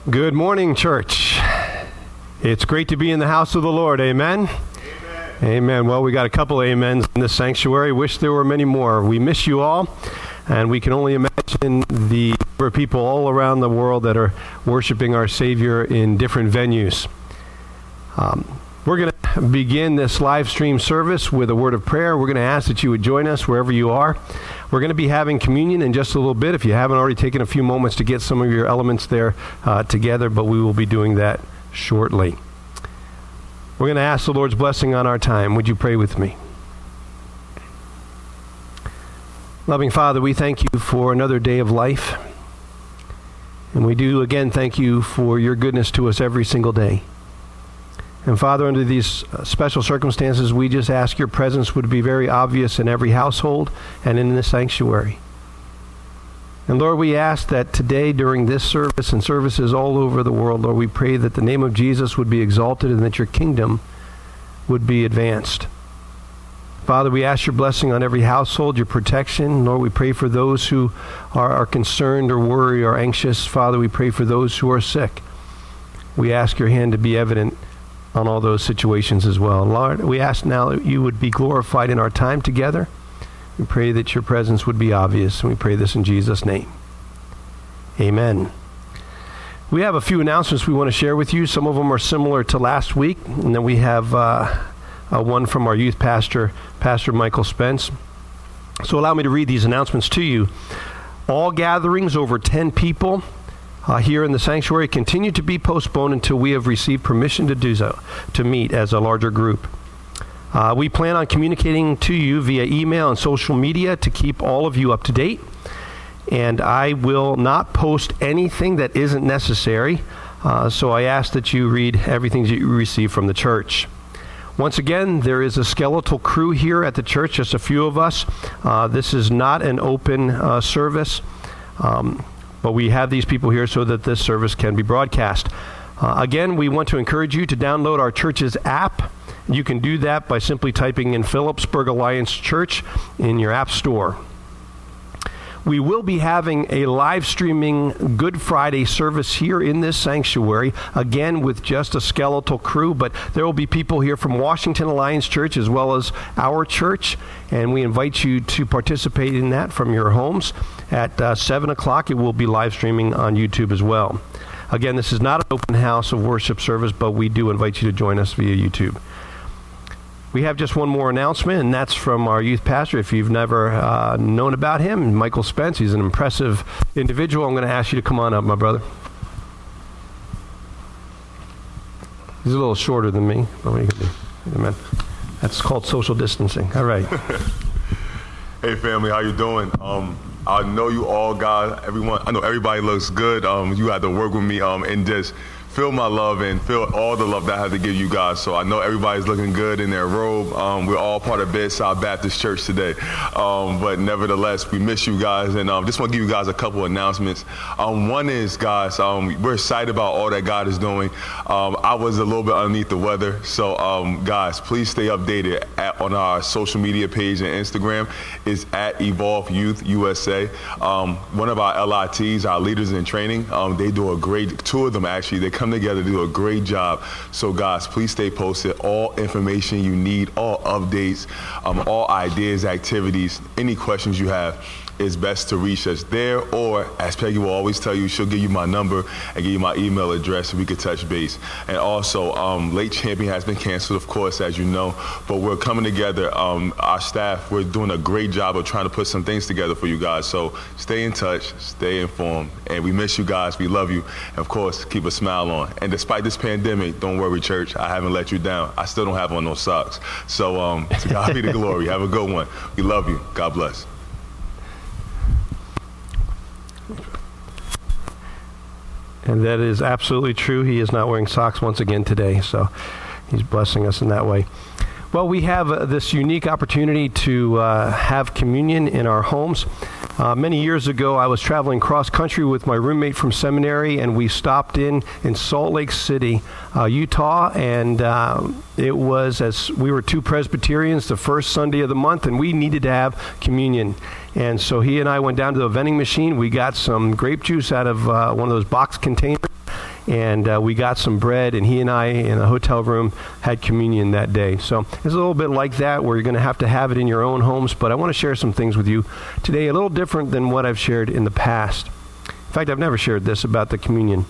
Good morning, church. It's great to be in the house of the Lord. Amen? Amen. Amen. Well, we got a couple amens in this sanctuary. Wish there were many more. We miss you all, and we can only imagine the number of people all around the world that are worshiping our Savior in different venues. We're going to begin this live stream service with a word of prayer. We're going to ask that you would join us wherever you are. We're going to be having communion in just a little bit. If you haven't already taken a few moments to get some of your elements there together, but we will be doing that shortly. We're going to ask the Lord's blessing on our time. Would you pray with me? Loving Father, we thank you for another day of life. And we do again thank you for your goodness to us every single day. And Father, under these special circumstances, we just ask your presence would be very obvious in every household and in this sanctuary. And Lord, we ask that today during this service and services all over the world, Lord, we pray that the name of Jesus would be exalted and that your kingdom would be advanced. Father, we ask your blessing on every household, your protection. Lord, we pray for those who are concerned or worried or anxious. Father, we pray for those who are sick. We ask your hand to be evident on all those situations as well. Lord, we ask now that you would be glorified in our time together. We pray that your presence would be obvious, and we pray this in Jesus' name. Amen. We have a few announcements we want to share with you. Some of them are similar to last week, and then we have one from our youth pastor, Pastor Michael Spence. So allow me to read these announcements to you. All gatherings over 10 people here in the sanctuary continue to be postponed until we have received permission to do so, to meet as a larger group. We plan on communicating to you via email and social media to keep all of you up to date. And I will not post anything that isn't necessary. So I ask that you read everything that you receive from the church. Once again, there is a skeletal crew here at the church, just a few of us. This is not an open service. But we have these people here so that this service can be broadcast. Again, we want to encourage you to download our church's app. You can do that by simply typing in Phillipsburg Alliance Church in your app store. We will be having a live streaming Good Friday service here in this sanctuary, again with just a skeletal crew, but there will be people here from Washington Alliance Church as well as our church, and we invite you to participate in that from your homes. At 7 o'clock, it will be live streaming on YouTube as well. Again, this is not an open house of worship service, but we do invite you to join us via YouTube. We have just one more announcement, and that's from our youth pastor. If you've never known about him, Michael Spence, he's an impressive individual. I'm going to ask you to come on up, my brother. He's a little shorter than me, but what are you going to do? Amen. That's called social distancing. All right. Hey, family, how you doing? I know you all got everyone. I know everybody looks good. You had to work with me and just feel my love and feel all the love that I have to give you guys. So I know everybody's looking good in their robe. We're all part of Bedside Baptist Church today. But nevertheless, we miss you guys. And just want to give you guys a couple announcements. One is, guys, we're excited about all that God is doing. I was a little bit underneath the weather. So, guys, please stay updated on our social media page and Instagram. It's at Evolve Youth USA. One of our LITs, our leaders in training, they do a great, two of them actually, they come together to do a great job. So guys, please stay posted. All information you need, all updates, all ideas, activities, any questions you have, it's best to reach us there, or as Peggy will always tell you, she'll give you my number and give you my email address so we could touch base. And also, Late Champion has been canceled, of course, as you know, but we're coming together. Our staff, we're doing a great job of trying to put some things together for you guys. So stay in touch, stay informed, and we miss you guys. We love you. And of course, keep a smile on. And despite this pandemic, don't worry, church, I haven't let you down. I still don't have on those socks. So to God be the glory. Have a good one. We love you. God bless. And that is absolutely true. He is not wearing socks once again today, so he's blessing us in that way. Well, we have this unique opportunity to have communion in our homes. Many years ago, I was traveling cross-country with my roommate from seminary, and we stopped in Salt Lake City, Utah, and it was, as we were two Presbyterians, the first Sunday of the month, and we needed to have communion. And so he and I went down to the vending machine. We got some grape juice out of one of those box containers, and we got some bread, and he and I in a hotel room had communion that day. So it's a little bit like that, where you're going to have it in your own homes, but I want to share some things with you today, a little different than what I've shared in the past. In fact, I've never shared this about the communion.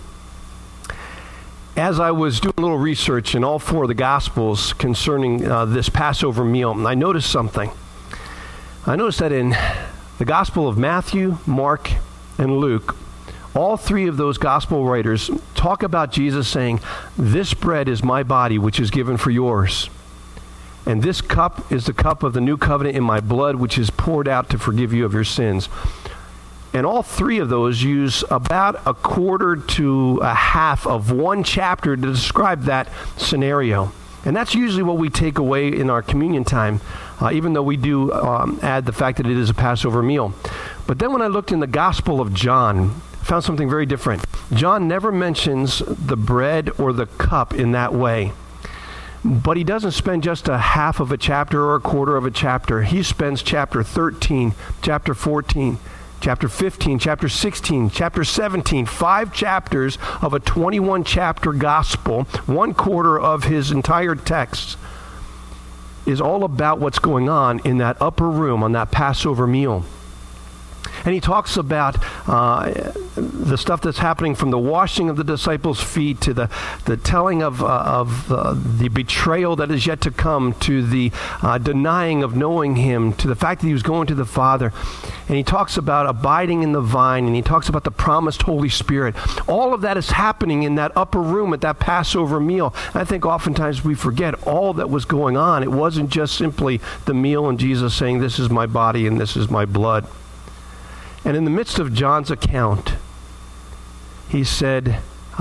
As I was doing a little research in all four of the Gospels concerning this Passover meal, I noticed something. I noticed that in the Gospel of Matthew, Mark, and Luke, all three of those Gospel writers talk about Jesus saying, "This bread is my body, which is given for yours. And this cup is the cup of the new covenant in my blood, which is poured out to forgive you of your sins." And all three of those use about a quarter to a half of one chapter to describe that scenario. And that's usually what we take away in our communion time, even though we do add the fact that it is a Passover meal. But then when I looked in the Gospel of John, I found something very different. John never mentions the bread or the cup in that way. But he doesn't spend just a half of a chapter or a quarter of a chapter. He spends chapter 13, chapter 14, chapter 15, chapter 16, chapter 17, 5 chapters of a 21-chapter gospel, 1/4 of his entire text is all about what's going on in that upper room on that Passover meal. And he talks about the stuff that's happening from the washing of the disciples' feet to the telling of the betrayal that is yet to come, to the denying of knowing him, to the fact that he was going to the Father. And he talks about abiding in the vine, and he talks about the promised Holy Spirit. All of that is happening in that upper room at that Passover meal. And I think oftentimes we forget all that was going on. It wasn't just simply the meal and Jesus saying, "This is my body and this is my blood." And in the midst of John's account, he said,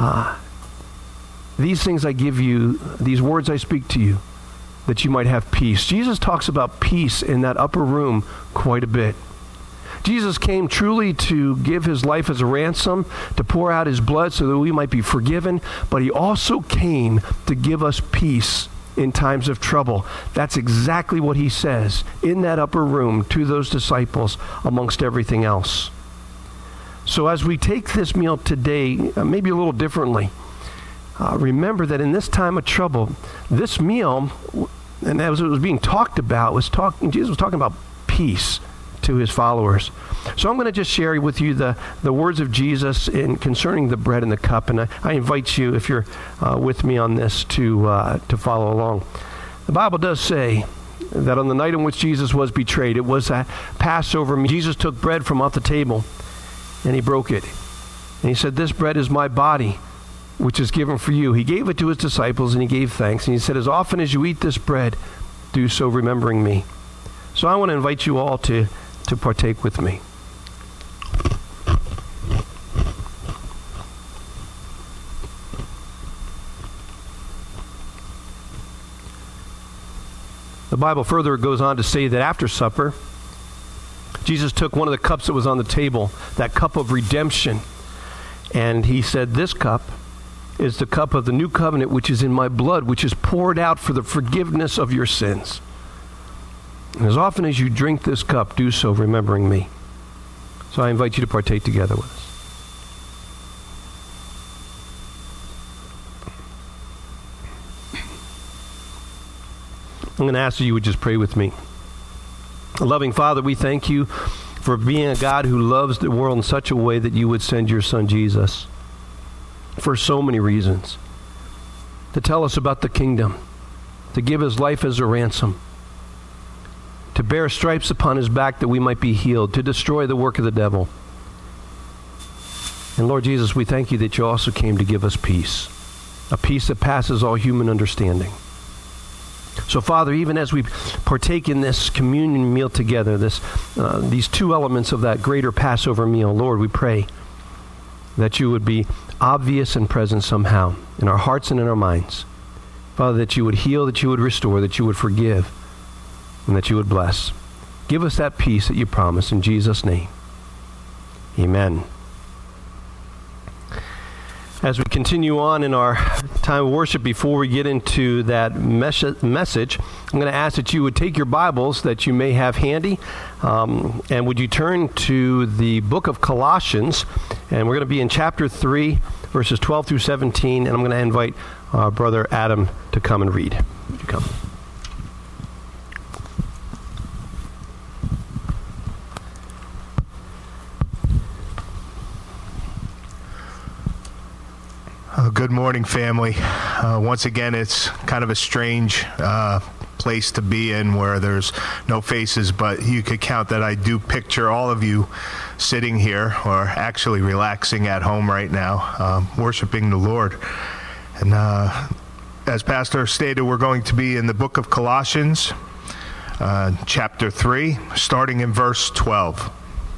"These things I give you, these words I speak to you, that you might have peace." Jesus talks about peace in that upper room quite a bit. Jesus came truly to give his life as a ransom, to pour out his blood so that we might be forgiven, but he also came to give us peace in times of trouble. That's exactly what he says in that upper room to those disciples amongst everything else. So as we take this meal today, maybe a little differently, remember that in this time of trouble, this meal, and as it was being talked about, Jesus was talking about peace to his followers. So I'm going to just share with you the words of Jesus in concerning the bread and the cup, and I invite you, if you're with me on this, to follow along. The Bible does say that on the night in which Jesus was betrayed, it was a Passover meal. Jesus took bread from off the table, and he broke it. And he said, "This bread is my body, which is given for you." He gave it to his disciples, and he gave thanks. And he said, "As often as you eat this bread, do so remembering me." So I want to invite you all to partake with me. The Bible further goes on to say that after supper, Jesus took one of the cups that was on the table, that cup of redemption, and he said, "This cup is the cup of the new covenant, which is in my blood, which is poured out for the forgiveness of your sins. And as often as you drink this cup, do so remembering me." So I invite you to partake together with us. I'm going to ask you would just pray with me. Loving Father, we thank you for being a God who loves the world in such a way that you would send your Son Jesus for so many reasons. To tell us about the kingdom, to give his life as a ransom, to bear stripes upon his back that we might be healed, to destroy the work of the devil. And Lord Jesus, we thank you that you also came to give us peace, a peace that passes all human understanding. So Father, even as we partake in this communion meal together, these two elements of that greater Passover meal, Lord, we pray that you would be obvious and present somehow in our hearts and in our minds. Father, that you would heal, that you would restore, that you would forgive, and that you would bless. Give us that peace that you promise in Jesus' name. Amen. As we continue on in our time of worship, before we get into that message, I'm going to ask that you would take your Bibles that you may have handy, and would you turn to the book of Colossians, and we're going to be in chapter 3, verses 12 through 17, and I'm going to invite our brother Adam to come and read. Would you come? Good morning, family. Once again, it's kind of a strange place to be in where there's no faces, but you could count that I do picture all of you sitting here or actually relaxing at home right now, worshiping the Lord. And as Pastor stated, we're going to be in the book of Colossians, chapter 3, starting in verse 12.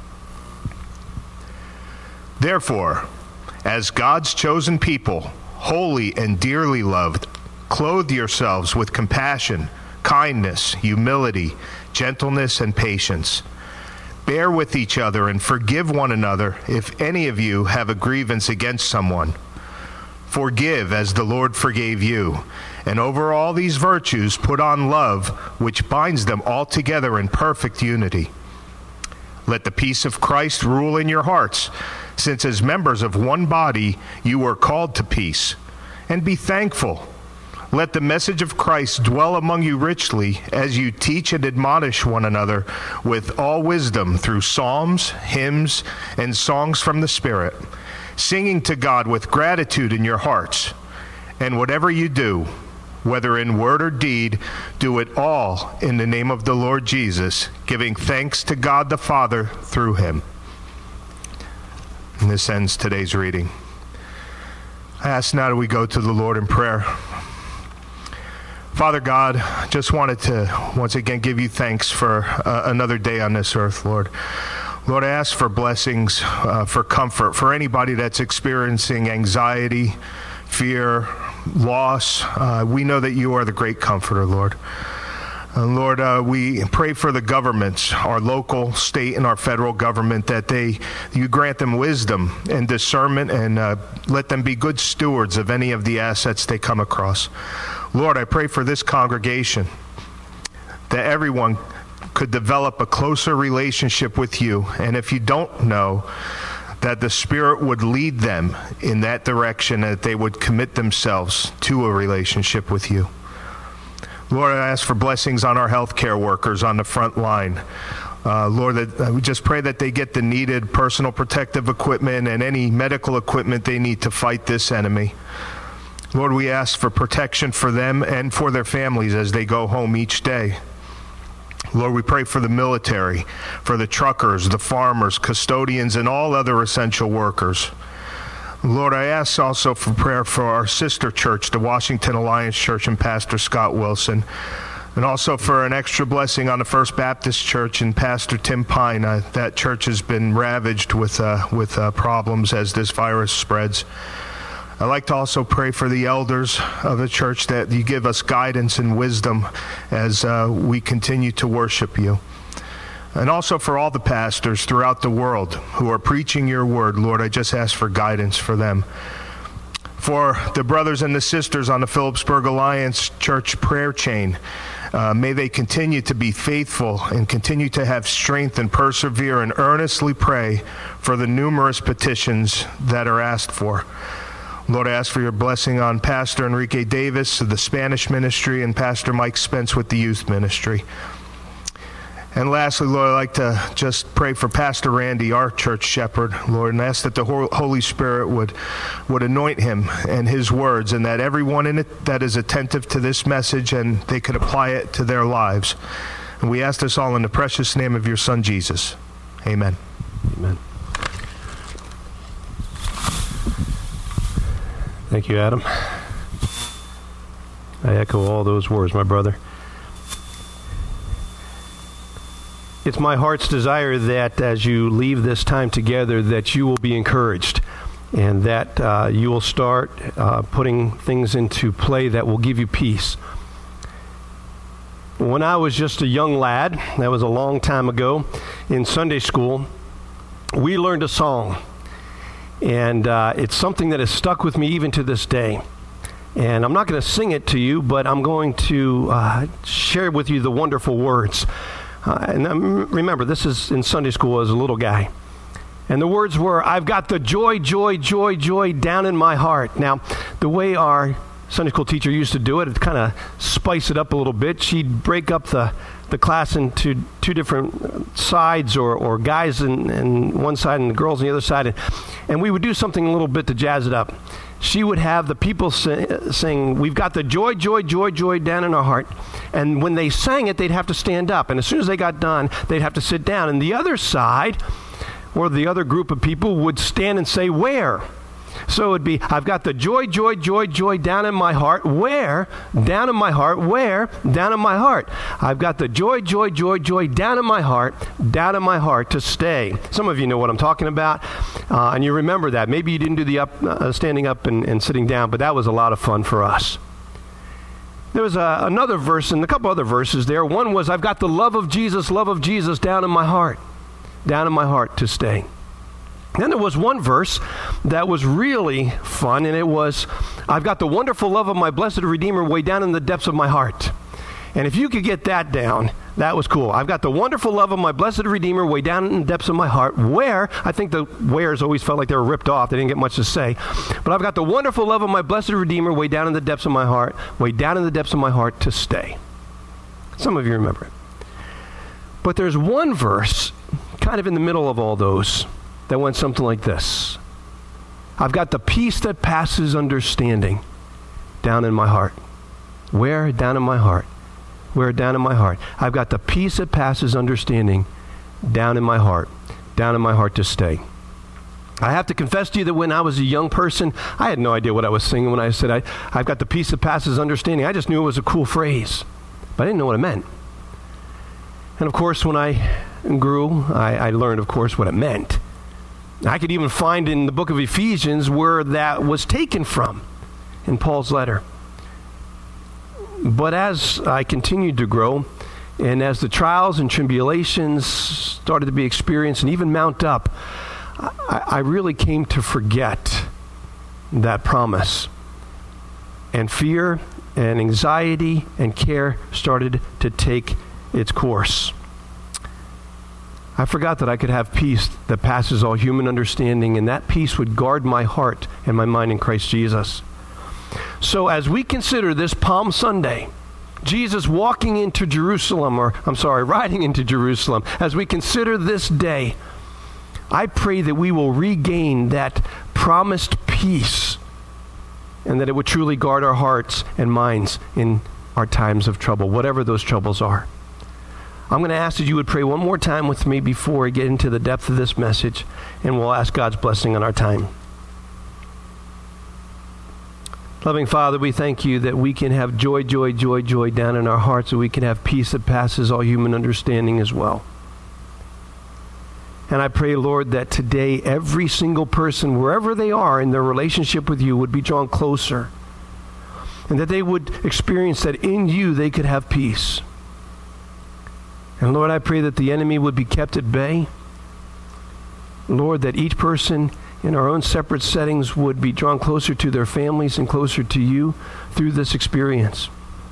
Therefore, as God's chosen people, holy and dearly loved, clothe yourselves with compassion, kindness, humility, gentleness, and patience. Bear with each other and forgive one another if any of you have a grievance against someone. Forgive as the Lord forgave you. And over all these virtues put on love, which binds them all together in perfect unity. Let the peace of Christ rule in your hearts, since as members of one body you were called to peace. And be thankful. Let the message of Christ dwell among you richly as you teach and admonish one another with all wisdom through psalms, hymns, and songs from the Spirit, singing to God with gratitude in your hearts. And whatever you do, whether in word or deed, do it all in the name of the Lord Jesus, giving thanks to God the Father through him. And this ends today's reading. I ask now that we go to the Lord in prayer. Father God, just wanted to once again give you thanks for another day on this earth, Lord. Lord, I ask for blessings, for comfort, for anybody that's experiencing anxiety, fear, loss. We know that you are the great comforter, Lord. Lord, we pray for the governments, our local, state, and our federal government, that you grant them wisdom and discernment, and let them be good stewards of any of the assets they come across. Lord, I pray for this congregation, that everyone could develop a closer relationship with you, and if you don't know, that the Spirit would lead them in that direction, that they would commit themselves to a relationship with you. Lord, I ask for blessings on our healthcare workers on the front line. Lord, that we just pray that they get the needed personal protective equipment and any medical equipment they need to fight this enemy. Lord, we ask for protection for them and for their families as they go home each day. Lord, we pray for the military, for the truckers, the farmers, custodians, and all other essential workers. Lord, I ask also for prayer for our sister church, the Washington Alliance Church, and Pastor Scott Wilson, and also for an extra blessing on the First Baptist Church and Pastor Tim Pine. That church has been ravaged with problems as this virus spreads. I'd like to also pray for the elders of the church, that you give us guidance and wisdom as we continue to worship you. And also for all the pastors throughout the world who are preaching your word, Lord, I just ask for guidance for them. For the brothers and the sisters on the Phillipsburg Alliance Church prayer chain, may they continue to be faithful and continue to have strength and persevere and earnestly pray for the numerous petitions that are asked for. Lord, I ask for your blessing on Pastor Enrique Davis of the Spanish ministry and Pastor Mike Spence with the youth ministry. And lastly, Lord, I'd like to just pray for Pastor Randy, our church shepherd, Lord, and ask that the Holy Spirit would anoint him and his words, and that everyone in it that is attentive to this message and they could apply it to their lives. And we ask this all in the precious name of your Son, Jesus. Amen. Amen. Thank you, Adam. I echo all those words, my brother. It's my heart's desire that as you leave this time together, that you will be encouraged, and that you will start putting things into play that will give you peace. When I was just a young lad, that was a long time ago, in Sunday school, we learned a song. And it's something that has stuck with me even to this day. And I'm not going to sing it to you, but I'm going to share with you the wonderful words. And remember, this is in Sunday school as a little guy. And the words were, I've got the joy, joy, joy, joy down in my heart. Now, the way our Sunday school teacher used to do it, kind of spice it up a little bit. She'd break up the class into two different sides, or guys in one side and the girls on the other side. And we would do something a little bit to jazz it up. She would have the people sing, we've got the joy, joy, joy, joy down in our heart. And when they sang it, they'd have to stand up. And as soon as they got done, they'd have to sit down. And the other side, or the other group of people, would stand and say, where? So it would be, I've got the joy, joy, joy, joy down in my heart. Where? Down in my heart. Where? Down in my heart. I've got the joy, joy, joy, joy down in my heart to stay. Some of you know what I'm talking about, and you remember that. Maybe you didn't do the standing up and sitting down, but that was a lot of fun for us. There was another verse and a couple other verses there. One was, I've got the love of Jesus down in my heart to stay. Then there was one verse that was really fun, and it was, I've got the wonderful love of my blessed Redeemer way down in the depths of my heart. And if you could get that down, that was cool. I've got the wonderful love of my blessed Redeemer way down in the depths of my heart. Where? I think the wheres always felt like they were ripped off. They didn't get much to say. But I've got the wonderful love of my blessed Redeemer way down in the depths of my heart, to stay. Some of you remember it. But there's one verse kind of in the middle of all those that went something like this. I've got the peace that passes understanding down in my heart. Where? Down in my heart. Where? Down in my heart. I've got the peace that passes understanding down in my heart to stay. I have to confess to you that when I was a young person, I had no idea what I was singing when I said, I've got the peace that passes understanding. I just knew it was a cool phrase, but I didn't know what it meant. And of course, when I grew, I learned, of course, what it meant. I could even find in the book of Ephesians where that was taken from in Paul's letter. But as I continued to grow, and as the trials and tribulations started to be experienced and even mount up, I really came to forget that promise. And fear and anxiety and care started to take its course. I forgot that I could have peace that passes all human understanding, and that peace would guard my heart and my mind in Christ Jesus. So as we consider this Palm Sunday, Jesus riding into Jerusalem, as we consider this day, I pray that we will regain that promised peace, and that it would truly guard our hearts and minds in our times of trouble, whatever those troubles are. I'm going to ask that you would pray one more time with me before we get into the depth of this message, and we'll ask God's blessing on our time. Loving Father, we thank you that we can have joy, joy, joy, joy down in our hearts, and we can have peace that passes all human understanding as well. And I pray, Lord, that today every single person, wherever they are in their relationship with you, would be drawn closer, and that they would experience that in you they could have peace. And Lord, I pray that the enemy would be kept at bay. Lord, that each person in our own separate settings would be drawn closer to their families and closer to you through this experience.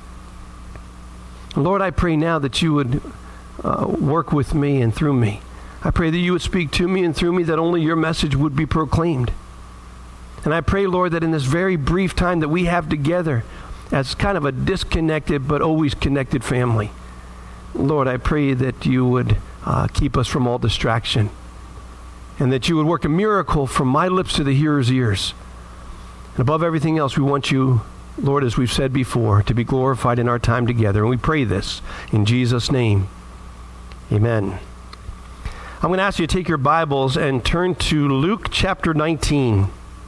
Lord, I pray now that you would work with me and through me. I pray that you would speak to me and through me, that only your message would be proclaimed. And I pray, Lord, that in this very brief time that we have together as kind of a disconnected but always connected family, Lord, I pray that you would keep us from all distraction, and that you would work a miracle from my lips to the hearer's ears. And above everything else, we want you, Lord, as we've said before, to be glorified in our time together. And we pray this in Jesus' name. Amen. I'm going to ask you to take your Bibles and turn to Luke chapter 19.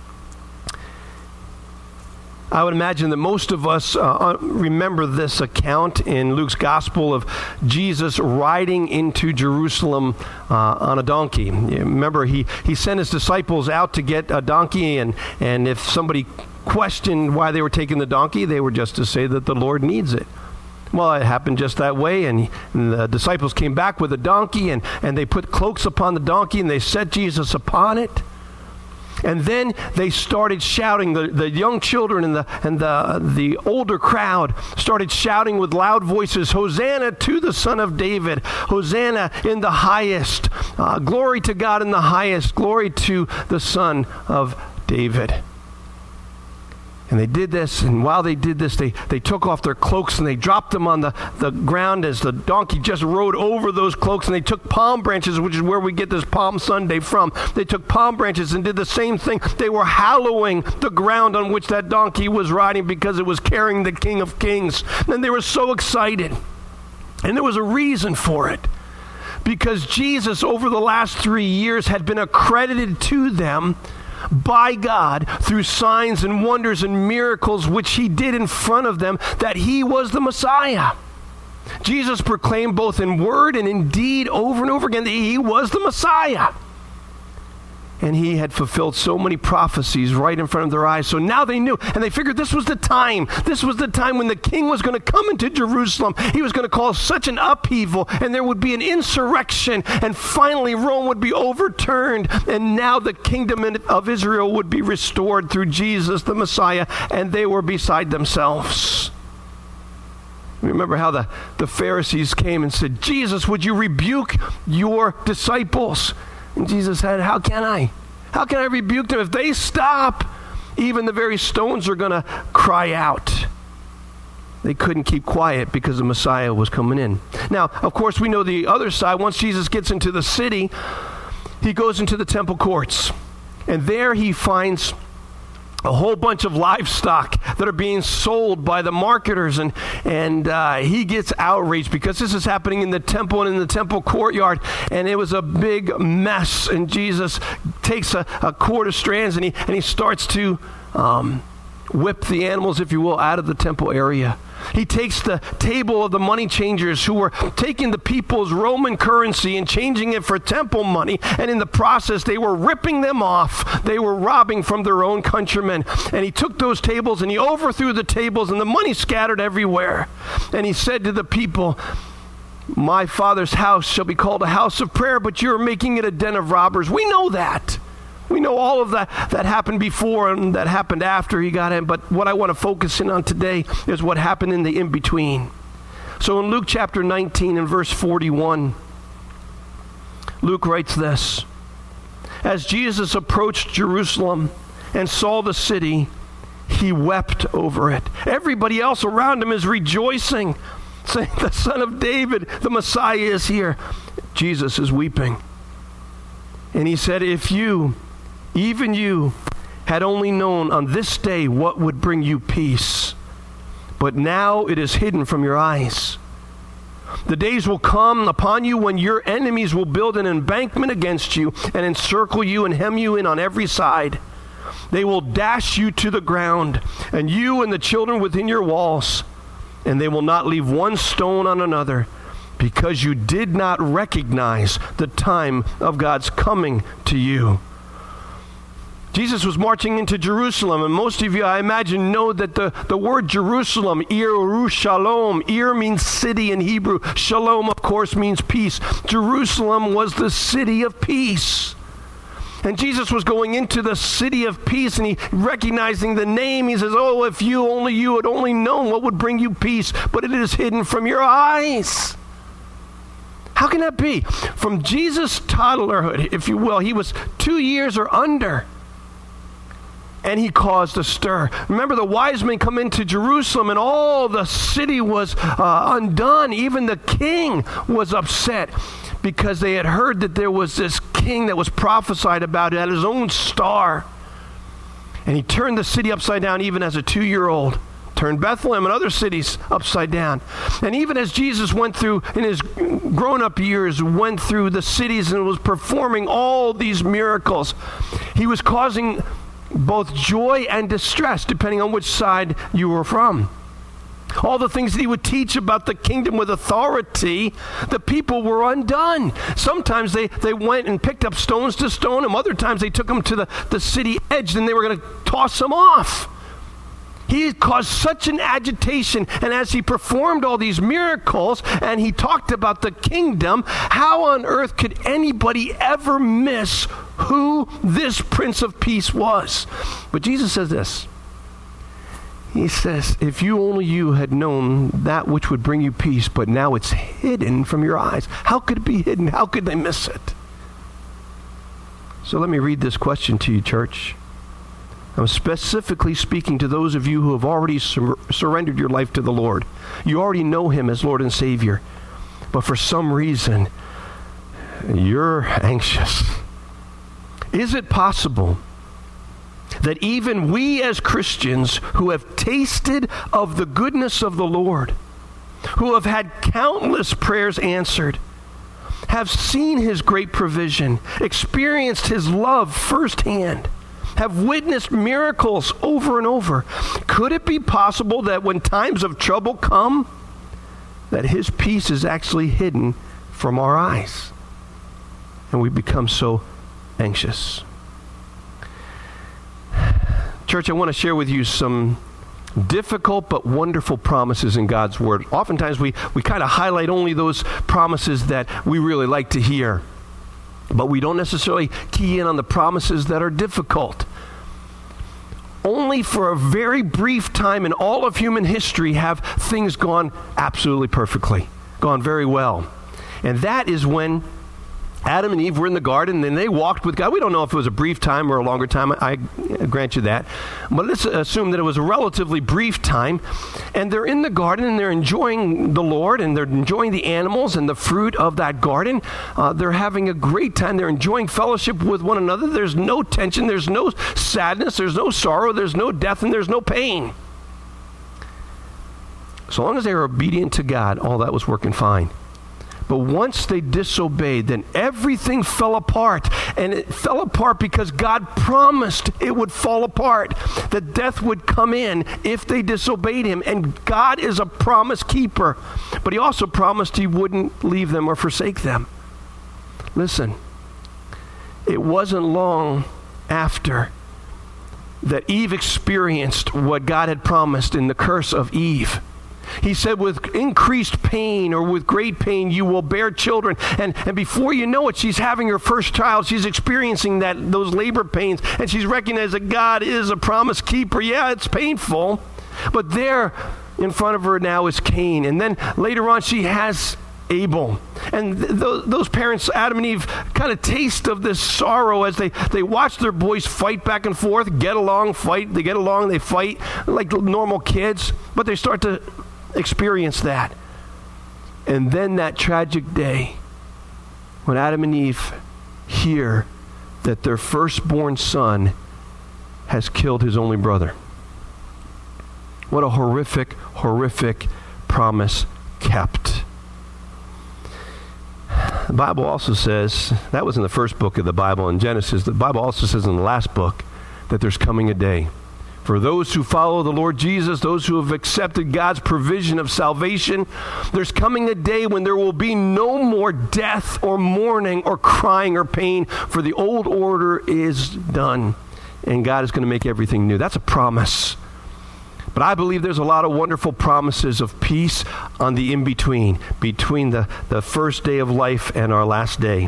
I would imagine that most of us remember this account in Luke's gospel of Jesus riding into Jerusalem on a donkey. Remember, he sent his disciples out to get a donkey, and if somebody questioned why they were taking the donkey, they were just to say that the Lord needs it. Well, it happened just that way, and the disciples came back with a donkey, and they put cloaks upon the donkey, and they set Jesus upon it. And then they started shouting. The young children and the older crowd started shouting with loud voices, "Hosanna to the Son of David! Hosanna in the highest! Glory to God in the highest! Glory to the Son of David!" And they did this, and while they did this, they took off their cloaks and they dropped them on the ground as the donkey just rode over those cloaks, and they took palm branches, which is where we get this Palm Sunday from. They took palm branches and did the same thing. They were hallowing the ground on which that donkey was riding because it was carrying the King of Kings. And they were so excited. And there was a reason for it. Because Jesus, over the last 3 years, had been accredited to them by God through signs and wonders and miracles which he did in front of them, that he was the Messiah. Jesus proclaimed both in word and in deed over and over again that he was the Messiah. And he had fulfilled so many prophecies right in front of their eyes. So now they knew, and they figured this was the time. This was the time when the king was going to come into Jerusalem. He was going to cause such an upheaval, and there would be an insurrection, and finally Rome would be overturned, and now the kingdom of Israel would be restored through Jesus, the Messiah, and they were beside themselves. Remember how the Pharisees came and said, "Jesus, would you rebuke your disciples?" And Jesus said, "How can I? How can I rebuke them? If they stop, even the very stones are going to cry out." They couldn't keep quiet because the Messiah was coming in. Now, of course, we know the other side. Once Jesus gets into the city, he goes into the temple courts. And there he finds a whole bunch of livestock that are being sold by the marketers, and he gets outraged because this is happening in the temple and in the temple courtyard, and it was a big mess. And Jesus takes a cord of strands and he starts to whip the animals, if you will, out of the temple area. He takes the table of the money changers who were taking the people's Roman currency and changing it for temple money, and in the process they were ripping them off. They were robbing from their own countrymen. And he took those tables and he overthrew the tables, and the money scattered everywhere. And he said to the people, "My Father's house shall be called a house of prayer, but you're making it a den of robbers." We know that. We know all of that happened before and that happened after he got in. But what I want to focus in on today is what happened in the in-between. So in Luke chapter 19 and verse 41, Luke writes this: "As Jesus approached Jerusalem and saw the city, he wept over it." Everybody else around him is rejoicing, saying, "The Son of David, the Messiah, is here." Jesus is weeping. And he said, "If you, even you, had only known on this day what would bring you peace, but now it is hidden from your eyes. The days will come upon you when your enemies will build an embankment against you and encircle you and hem you in on every side. They will dash you to the ground, and you and the children within your walls, and they will not leave one stone on another, because you did not recognize the time of God's coming to you." Jesus was marching into Jerusalem, and most of you, I imagine, know that the word Jerusalem, Yerushalom, Ir means city in Hebrew. Shalom, of course, means peace. Jerusalem was the city of peace. And Jesus was going into the city of peace, and he, recognizing the name, he says, "Oh, if you had only known what would bring you peace, but it is hidden from your eyes." How can that be? From Jesus' toddlerhood, if you will, he was 2 years or under, and he caused a stir. Remember, the wise men come into Jerusalem, and all the city was undone. Even the king was upset because they had heard that there was this king that was prophesied about at his own star. And he turned the city upside down even as a 2-year-old. Turned Bethlehem and other cities upside down. And even as Jesus went through, in his grown-up years, went through the cities and was performing all these miracles, he was causing both joy and distress, depending on which side you were from. All the things that he would teach about the kingdom with authority, the people were undone. Sometimes they went and picked up stones to stone him. Other times they took him to the city edge and they were going to toss him off. He had caused such an agitation, and as he performed all these miracles and he talked about the kingdom, how on earth could anybody ever miss who this Prince of Peace was? But Jesus says this. He says, if you had known that which would bring you peace, but now it's hidden from your eyes. How could it be hidden? How could they miss it? So let me read this question to you, church. I'm specifically speaking to those of you who have already surrendered your life to the Lord. You already know him as Lord and Savior. But for some reason, you're anxious. Is it possible that even we as Christians who have tasted of the goodness of the Lord, who have had countless prayers answered, have seen his great provision, experienced his love firsthand, have witnessed miracles over and over, could it be possible that when times of trouble come, that his peace is actually hidden from our eyes and we become so anxious? Church, I want to share with you some difficult but wonderful promises in God's Word. Oftentimes we kind of highlight only those promises that we really like to hear, but we don't necessarily key in on the promises that are difficult. Only for a very brief time in all of human history have things gone absolutely perfectly, gone very well. And that is when Adam and Eve were in the garden and they walked with God. We don't know if it was a brief time or a longer time. I grant you that. But let's assume that it was a relatively brief time. And they're in the garden and they're enjoying the Lord and they're enjoying the animals and the fruit of that garden. They're having a great time. They're enjoying fellowship with one another. There's no tension. There's no sadness. There's no sorrow. There's no death and there's no pain. So long as they were obedient to God, all that was working fine. But once they disobeyed, then everything fell apart. And it fell apart because God promised it would fall apart, that death would come in if they disobeyed him. And God is a promise keeper. But he also promised he wouldn't leave them or forsake them. Listen, it wasn't long after that Eve experienced what God had promised in the curse of Eve. He said, with increased pain or with great pain, you will bear children. And before you know it, she's having her first child. She's experiencing those labor pains. And she's recognized that God is a promise keeper. Yeah, it's painful. But there in front of her now is Cain. And then later on, she has Abel. And those parents, Adam and Eve, kind of taste of this sorrow as they watch their boys fight back and forth, get along, fight. They get along, they fight like normal kids. But they start to experience that. And then that tragic day when Adam and Eve hear that their firstborn son has killed his only brother. What a horrific, horrific promise kept. The Bible also says, that was in the first book of the Bible in Genesis, the Bible also says in the last book that there's coming a day for those who follow the Lord Jesus, those who have accepted God's provision of salvation. There's coming a day when there will be no more death or mourning or crying or pain, for the old order is done, and God is going to make everything new. That's a promise. But I believe there's a lot of wonderful promises of peace on the in-between, between the first day of life and our last day.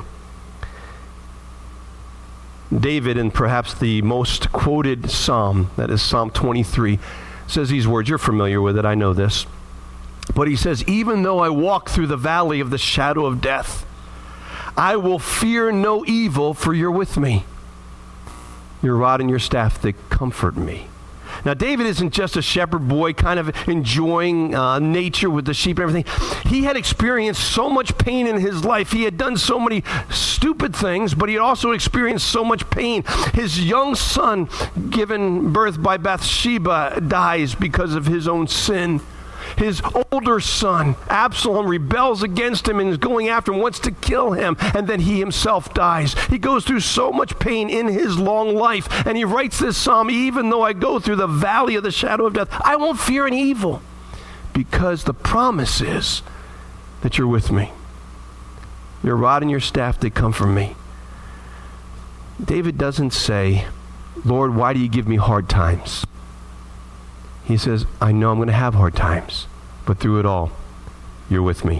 David, in perhaps the most quoted psalm, that is Psalm 23, says these words. You're familiar with it, I know this. But he says, even though I walk through the valley of the shadow of death, I will fear no evil, for you're with me. Your rod and your staff, they comfort me. Now, David isn't just a shepherd boy kind of enjoying nature with the sheep and everything. He had experienced so much pain in his life. He had done so many stupid things, but he had also experienced so much pain. His young son, given birth by Bathsheba, dies because of his own sin. His older son, Absalom, rebels against him and is going after him, wants to kill him, and then he himself dies. He goes through so much pain in his long life, and he writes this psalm, even though I go through the valley of the shadow of death, I won't fear any evil, because the promise is that you're with me. Your rod and your staff, they comfort me. David doesn't say, Lord, why do you give me hard times? He says, I know I'm going to have hard times, but through it all, you're with me.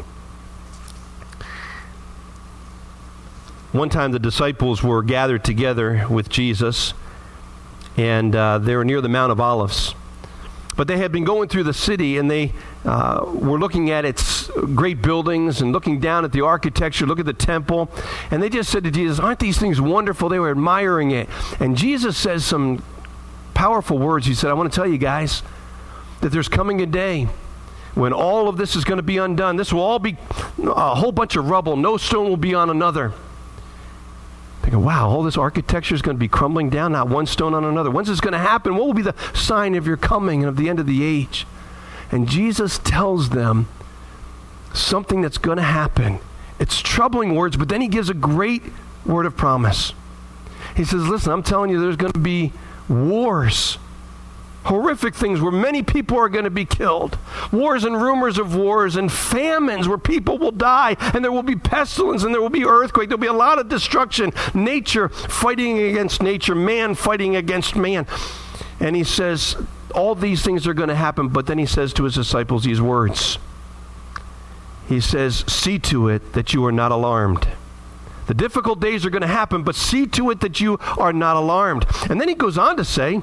One time the disciples were gathered together with Jesus, and they were near the Mount of Olives. But they had been going through the city, and they were looking at its great buildings and looking down at the architecture, look at the temple. And they just said to Jesus, aren't these things wonderful? They were admiring it. And Jesus says some powerful words. He said, I want to tell you guys that there's coming a day when all of this is going to be undone. This will all be a whole bunch of rubble. No stone will be on another. Thinking, wow, all this architecture is going to be crumbling down, not one stone on another. When's this going to happen? What will be the sign of your coming and of the end of the age? And Jesus tells them something that's going to happen. It's troubling words, but then he gives a great word of promise. He says, listen, I'm telling you, there's going to be wars, horrific things where many people are going to be killed. Wars and rumors of wars and famines where people will die, and there will be pestilence and there will be earthquake. There'll be a lot of destruction. Nature fighting against nature, man fighting against man. And he says, all these things are going to happen, but then he says to his disciples these words. He says, see to it that you are not alarmed. The difficult days are going to happen, but see to it that you are not alarmed. And then he goes on to say,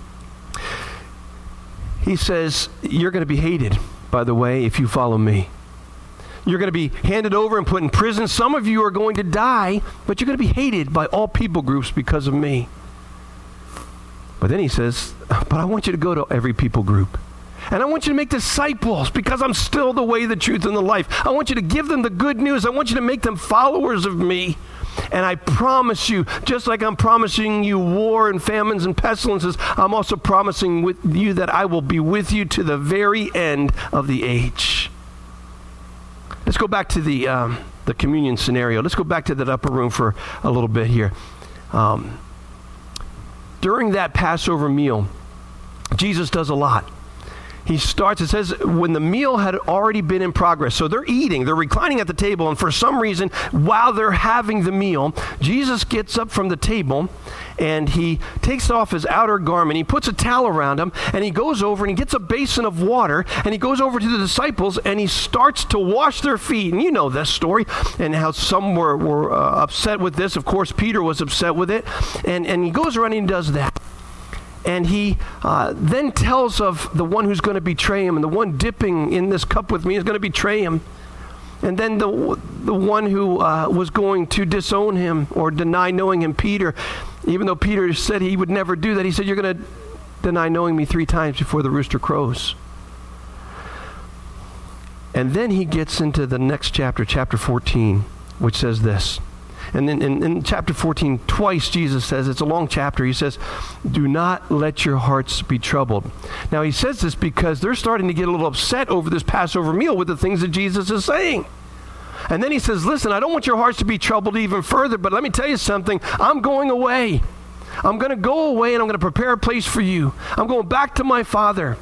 he says, you're going to be hated, by the way, if you follow me. You're going to be handed over and put in prison. Some of you are going to die, but you're going to be hated by all people groups because of me. But then he says, but I want you to go to every people group. And I want you to make disciples because I'm still the way, the truth, and the life. I want you to give them the good news. I want you to make them followers of me. And I promise you, just like I'm promising you war and famines and pestilences, I'm also promising with you that I will be with you to the very end of the age. Let's go back to the communion scenario. Let's go back to that upper room for a little bit here. During that Passover meal, Jesus does a lot. He starts, it says, when the meal had already been in progress. So they're eating, they're reclining at the table, and for some reason, while they're having the meal, Jesus gets up from the table, and he takes off his outer garment, he puts a towel around him, and he goes over and he gets a basin of water, and he goes over to the disciples, and he starts to wash their feet. And you know this story, and how some were upset with this. Of course, Peter was upset with it, and he goes around and he does that. And he then tells of the one who's going to betray him, and the one dipping in this cup with me is going to betray him. And then the one who was going to disown him or deny knowing him, Peter, even though Peter said he would never do that, he said, you're going to deny knowing me 3 times before the rooster crows. And then he gets into the next chapter, chapter 14, which says this. And then in chapter 14, twice Jesus says, it's a long chapter, he says, do not let your hearts be troubled. Now he says this because they're starting to get a little upset over this Passover meal with the things that Jesus is saying. And then he says, listen, I don't want your hearts to be troubled even further, but let me tell you something, I'm going away. I'm going to go away and I'm going to prepare a place for you. I'm going back to my Father.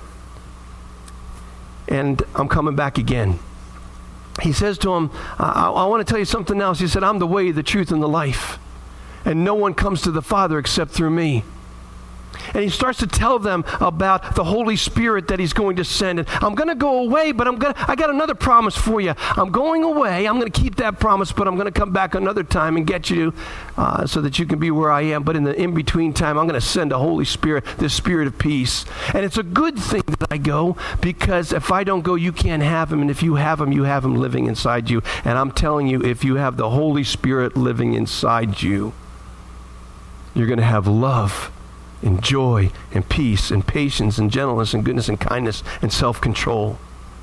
And I'm coming back again. He says to him, I want to tell you something else. He said, I'm the way, the truth, and the life. And no one comes to the Father except through me. And he starts to tell them about the Holy Spirit that he's going to send. And I'm going to go away, but I got another promise for you. I'm going away. I'm going to keep that promise, but I'm going to come back another time and get you so that you can be where I am. But in the in-between time, I'm going to send a Holy Spirit, this Spirit of peace. And it's a good thing that I go, because if I don't go, you can't have him. And if you have him living inside you. And I'm telling you, if you have the Holy Spirit living inside you, you're going to have love and joy and peace and patience and gentleness and goodness and kindness and self-control.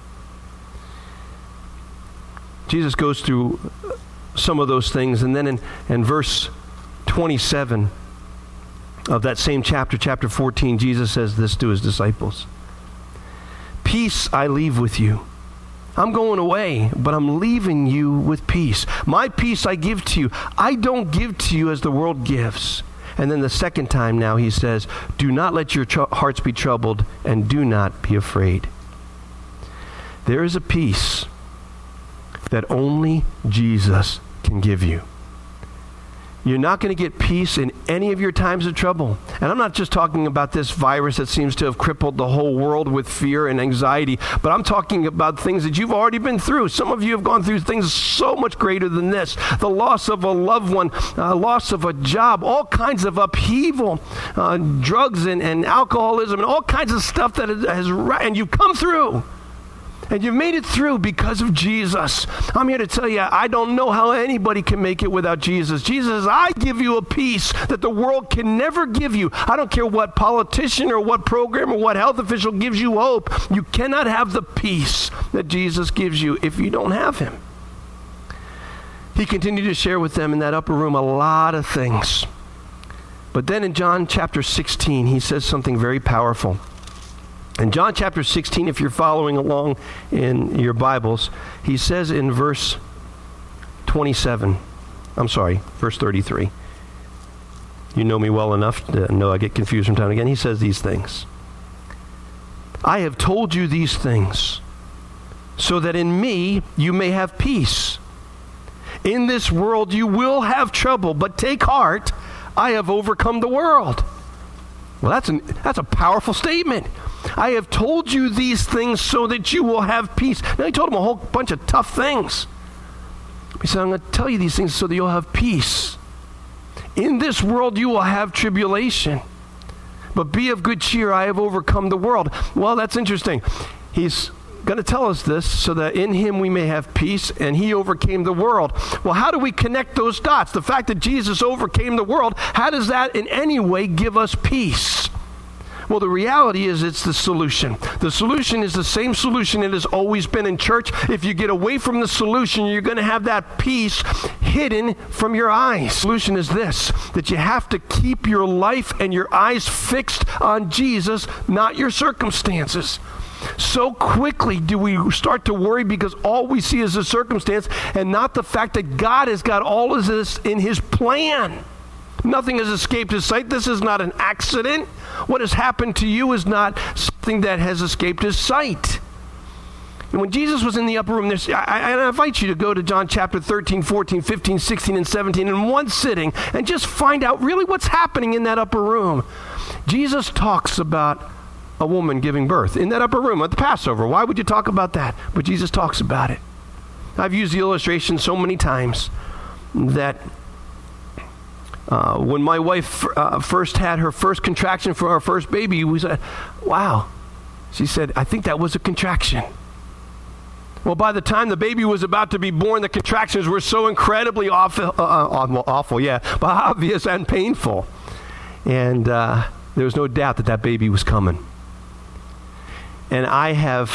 Jesus goes through some of those things, and then in verse 27 of that same chapter, chapter 14, Jesus says this to his disciples. Peace I leave with you. I'm going away, but I'm leaving you with peace. My peace I give to you. I don't give to you as the world gives. And then the second time now he says, do not let your hearts be troubled and do not be afraid. There is a peace that only Jesus can give you. You're not going to get peace in any of your times of trouble. And I'm not just talking about this virus that seems to have crippled the whole world with fear and anxiety, but I'm talking about things that you've already been through. Some of you have gone through things so much greater than this. The loss of a loved one, loss of a job, all kinds of upheaval, drugs and alcoholism, and all kinds of stuff that and you've come through. And you've made it through because of Jesus. I'm here to tell you, I don't know how anybody can make it without Jesus. Jesus says, I give you a peace that the world can never give you. I don't care what politician or what program or what health official gives you hope. You cannot have the peace that Jesus gives you if you don't have him. He continued to share with them in that upper room a lot of things. But then in John chapter 16, he says something very powerful. In John chapter 16, if you're following along in your Bibles, he says in verse 33. You know me well enough to know I get confused from time to again. He says these things. I have told you these things so that in me you may have peace. In this world you will have trouble, but take heart, I have overcome the world. Well, that's a powerful statement. I have told you these things so that you will have peace. Now, he told them a whole bunch of tough things. He said, I'm going to tell you these things so that you'll have peace. In this world you will have tribulation, but be of good cheer, I have overcome the world. Well, that's interesting. He's going to tell us this so that in him we may have peace, and he overcame the world. Well, how do we connect those dots? The fact that Jesus overcame the world, how does that in any way give us peace? Well, the reality is it's the solution. The solution is the same solution it has always been in church. If you get away from the solution, you're going to have that peace hidden from your eyes. The solution is this, that you have to keep your life and your eyes fixed on Jesus, not your circumstances. So quickly do we start to worry because all we see is the circumstance and not the fact that God has got all of this in his plan. Nothing has escaped his sight. This is not an accident. What has happened to you is not something that has escaped his sight. And when Jesus was in the upper room, I invite you to go to John chapter 13, 14, 15, 16, and 17 in one sitting and just find out really what's happening in that upper room. Jesus talks about a woman giving birth in that upper room at the Passover. Why would you talk about that? But Jesus talks about it. I've used the illustration so many times that when my wife first had her first contraction for our first baby, we said, wow. She said, I think that was a contraction. Well, by the time the baby was about to be born, the contractions were so incredibly awful, but obvious and painful. And there was no doubt that baby was coming. And I have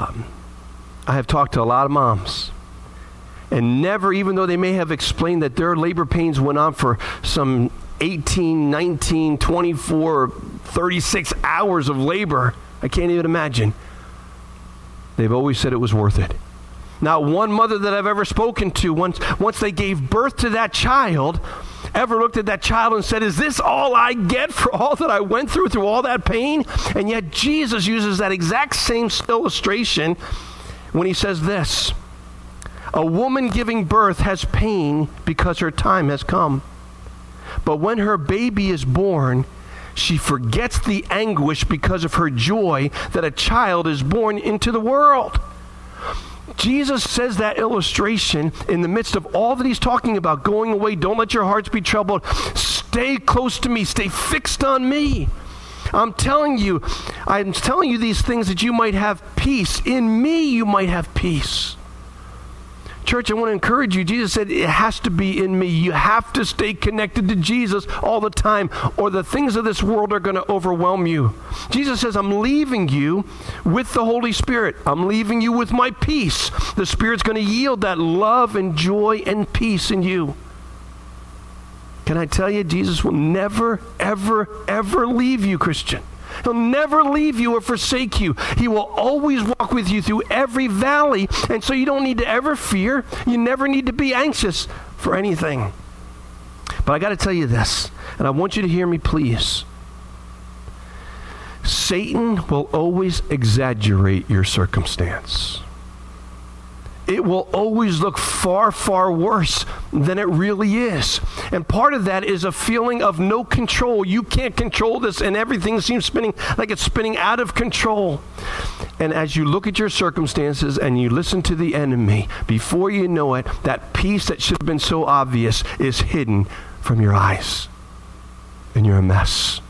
talked to a lot of moms. And never, even though they may have explained that their labor pains went on for some 18, 19, 24, 36 hours of labor, I can't even imagine. They've always said it was worth it. Not one mother that I've ever spoken to, once they gave birth to that child, ever looked at that child and said, is this all I get for all that I went through all that pain? And yet Jesus uses that exact same illustration when he says this. A woman giving birth has pain because her time has come. But when her baby is born, she forgets the anguish because of her joy that a child is born into the world. Jesus says that illustration in the midst of all that he's talking about, going away, don't let your hearts be troubled, stay close to me, stay fixed on me. I'm telling you these things that you might have peace. In me you might have peace. Church, I want to encourage you. Jesus said it has to be in me. You have to stay connected to Jesus all the time, or the things of this world are going to overwhelm you. Jesus says, I'm leaving you with the Holy Spirit. I'm leaving you with my peace. The Spirit's going to yield that love and joy and peace in you. Can I tell you, Jesus will never, ever, ever leave you, Christian. He'll never leave you or forsake you. He will always walk with you through every valley. And so you don't need to ever fear. You never need to be anxious for anything. But I got to tell you this, and I want you to hear me, please. Satan will always exaggerate your circumstance. it will always look far, far worse than it really is. And part of that is a feeling of no control. You can't control this, and everything seems spinning like it's spinning out of control. And as you look at your circumstances and you listen to the enemy, before you know it, that peace that should have been so obvious is hidden from your eyes, and you're a mess.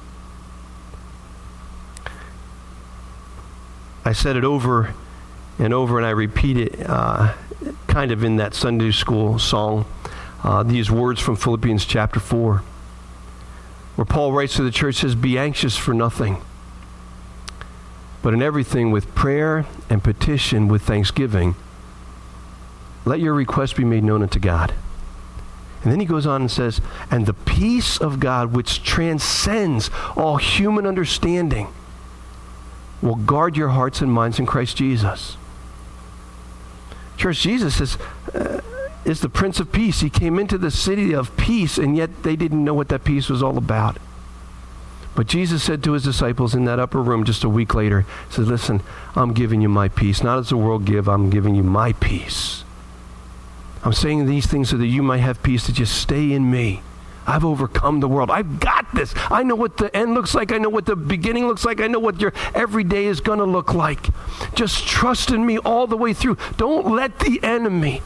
I said it over and over, and I repeat it kind of in that Sunday school song, these words from Philippians chapter 4, where Paul writes to the church, says, "Be anxious for nothing, but in everything with prayer and petition with thanksgiving, let your requests be made known unto God." And then he goes on and says, "And the peace of God, which transcends all human understanding, will guard your hearts and minds in Christ Jesus." Church, Jesus is the Prince of Peace. He came into the city of peace, and yet they didn't know what that peace was all about. But Jesus said to his disciples in that upper room just a week later, he said, "Listen, I'm giving you my peace. Not as the world give, I'm giving you my peace. I'm saying these things so that you might have peace, that you stay in me. I've overcome the world. I've got this. I know what the end looks like. I know what the beginning looks like. I know what your every day is going to look like. Just trust in me all the way through. Don't let the enemy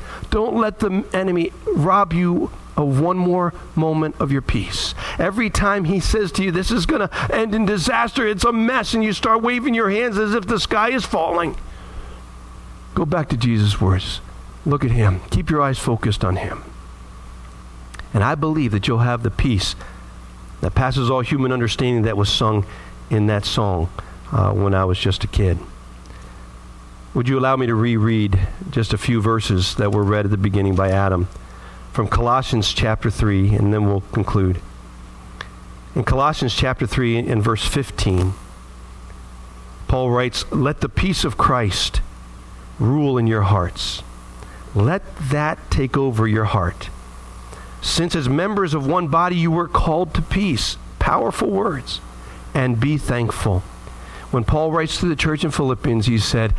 rob you of one more moment of your peace. Every time he says to you, this is going to end in disaster, it's a mess, and you start waving your hands as if the sky is falling, go back to Jesus' words. Look at him. Keep your eyes focused on him. And I believe that you'll have the peace that passes all human understanding that was sung in that song when I was just a kid. Would you allow me to reread just a few verses that were read at the beginning by Adam from Colossians chapter 3, and then we'll conclude. In Colossians chapter 3 and verse 15, Paul writes, "Let the peace of Christ rule in your hearts. Let that take over your heart. Since as members of one body you were called to peace," powerful words, "and be thankful." When Paul writes to the church in Philippians, he said,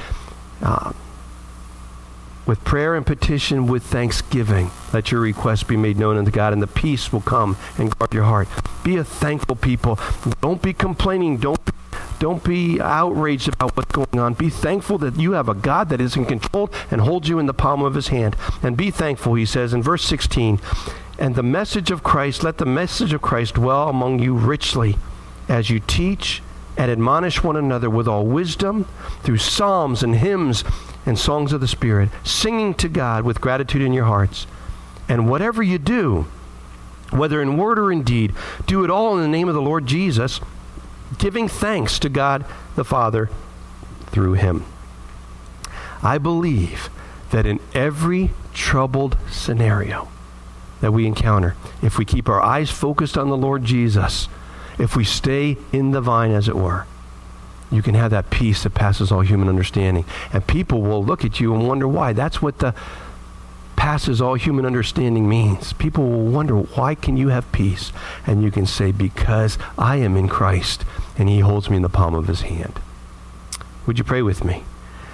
with prayer and petition, with thanksgiving, let your requests be made known unto God, and the peace will come and guard your heart. Be a thankful people. Don't be complaining. Don't be outraged about what's going on. Be thankful that you have a God that is in control and holds you in the palm of his hand. And be thankful, he says in verse 16, "And the message of Christ, let the message of Christ dwell among you richly, as you teach and admonish one another with all wisdom, through psalms and hymns and songs of the Spirit, singing to God with gratitude in your hearts. And whatever you do, whether in word or in deed, do it all in the name of the Lord Jesus, giving thanks to God the Father through him." I believe that in every troubled scenario that we encounter, if we keep our eyes focused on the Lord Jesus, if we stay in the vine, as it were, you can have that peace that passes all human understanding. And people will look at you and wonder why. That's what the passes all human understanding means. People will wonder, why can you have peace? And you can say, because I am in Christ and he holds me in the palm of his hand. Would you pray with me?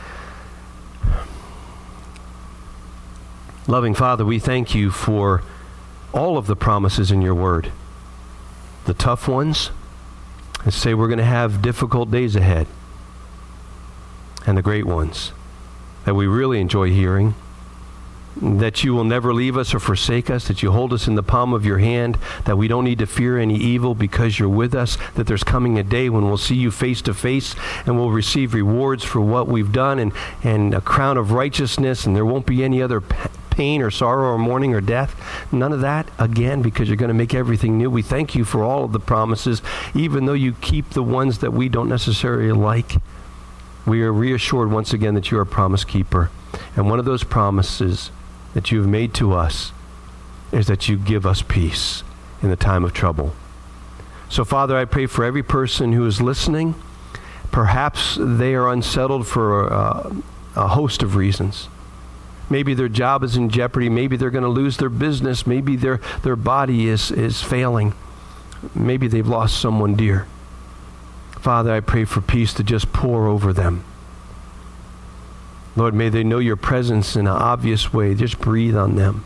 Loving Father, we thank you for all of the promises in your word. The tough ones, and say we're going to have difficult days ahead. And the great ones that we really enjoy hearing. That you will never leave us or forsake us, that you hold us in the palm of your hand, that we don't need to fear any evil because you're with us, that there's coming a day when we'll see you face to face and we'll receive rewards for what we've done and a crown of righteousness, and there won't be any other pain or sorrow or mourning or death. None of that again, because you're going to make everything new. We thank you for all of the promises, even though you keep the ones that we don't necessarily like. We are reassured once again that you are a promise keeper. And one of those promises that you've made to us is that you give us peace in the time of trouble. So, Father, I pray for every person who is listening. Perhaps they are unsettled for a host of reasons. Maybe their job is in jeopardy. Maybe they're going to lose their business. Maybe their body is failing. Maybe they've lost someone dear. Father, I pray for peace to just pour over them. Lord, may they know your presence in an obvious way. Just breathe on them.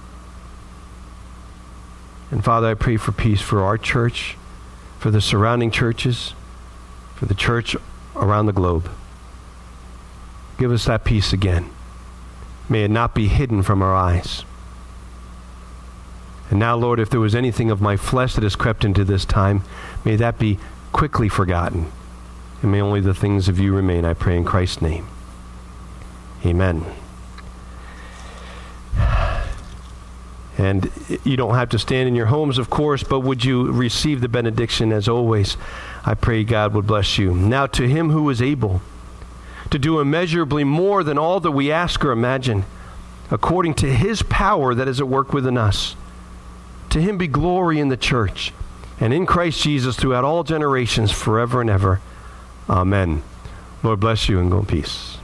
And Father, I pray for peace for our church, for the surrounding churches, for the church around the globe. Give us that peace again. May it not be hidden from our eyes. And now, Lord, if there was anything of my flesh that has crept into this time, may that be quickly forgotten. And may only the things of you remain, I pray in Christ's name. Amen. And you don't have to stand in your homes, of course, but would you receive the benediction as always? I pray God would bless you. Now to him who is able to do immeasurably more than all that we ask or imagine, according to his power that is at work within us, to him be glory in the church and in Christ Jesus throughout all generations, forever and ever. Amen. Lord bless you and go in peace.